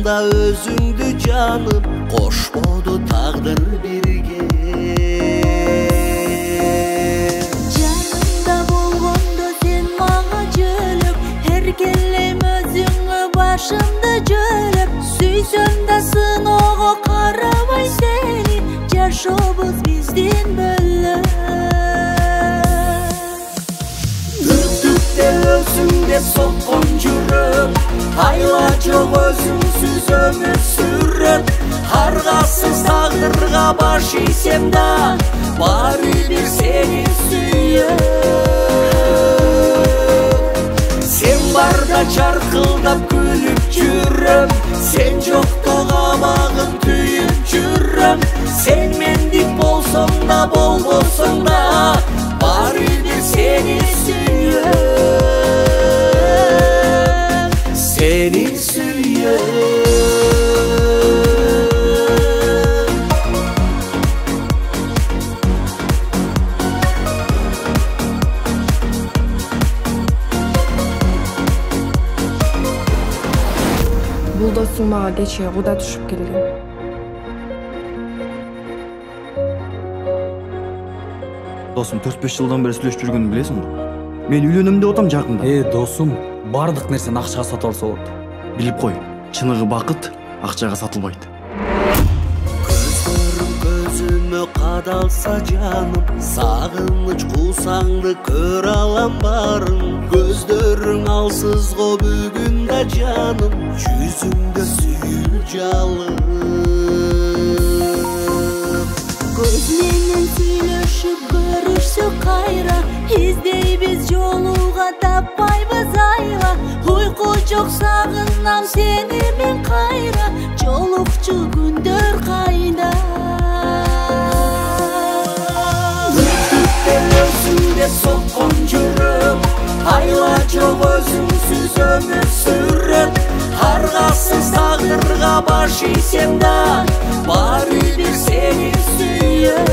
Анда өзүңдү жаным кошподу тагдыр бирге. Жанымда болгондо сен мага жөлөк, эркелейм өзүңө башымды жөлөп. Сүйсөм да сыноого карабай сени, жашообуз биздин бөлөк. Үктүктө өзүңдө соккон жүрөк, айла жок өзүңсүз өмүр сүрөт. Аргасыз тагдырга баш ийсем да, баары бир сени сүйөт. Сен барда чаркылдап күлүп жүрөм, сен жокто камагым түйүп жүрөм. Сен мендик болсоң да болбосоң да, баары бир сени сүйөм, сени сүйөм. Бул досуң мага кечээ куда түшүп келген. Досум 4-5 жылдан бери сүйлөшүп жүргөнүн билесиң го. Мен үйлөнөм деп атам жакында. Досум, бардык нерсени акчага сатып алса болот. Билип кой, чыныгы бакыт акчага сатылбайт. Көзлөрүң көзүмө кадалса жаным, сагыныч куусаңды көрө алам барын. Көздөрүң алсыз го бүгүн да жаным, жүзүңдө сүйүү жалын. Көз менен сүйлөшүп көрүшсөк кайра, издейбиз жолуга таппайбыз айла. Уйку жок сагынам сени мен кайра, жолукчу күндөр кайда. Үктүктө өзүңдө соккон жүрөк, айла жок өзүңсүз өмүр сүрөт. Аргасыз тагдырга баш ийсем да, баары бир сени сүйөт.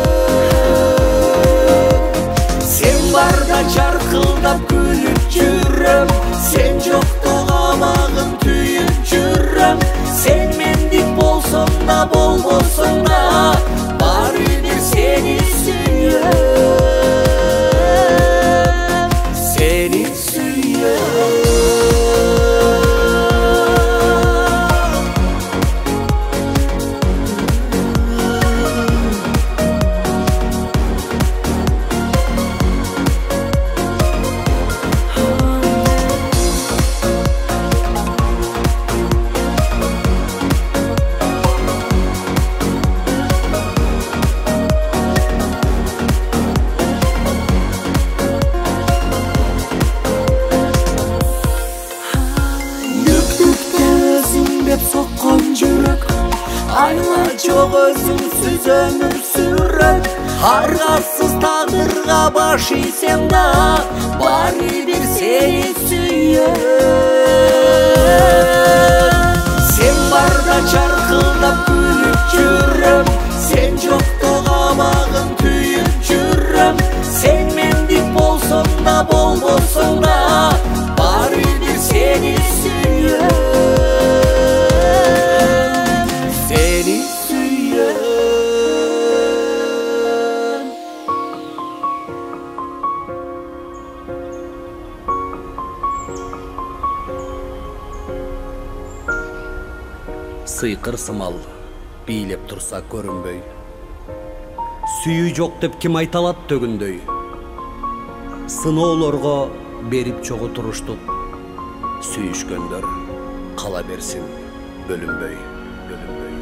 Сен барда чаркылдап күлүп жүрөм, сен жокто камагым түйүп жүрөм. Сен мендик болсоң да болбосоң да, баары бир сени сүйөм, сени сүйөм. Соккон жүрөк, айла жок өзүңсүз өмүр сүрөт. Аргасыз тагдырга баш ийсем да, баары бир сени сүйөм. Сен барда чаркылдап күлүп жүрөм, сен жокто камагым түйүп жүрөм. Сен мендик болсоң да болбосоң да, баары бир сени сүйөм. Сыйкыр сымал бийлеп турса көрүнбөй, сүйүү жок деп ким айта алат төгүндөй. Сыноолорго берип чогуу туруштук, сүйүшкөндөр кала берсин бөлүнбөй.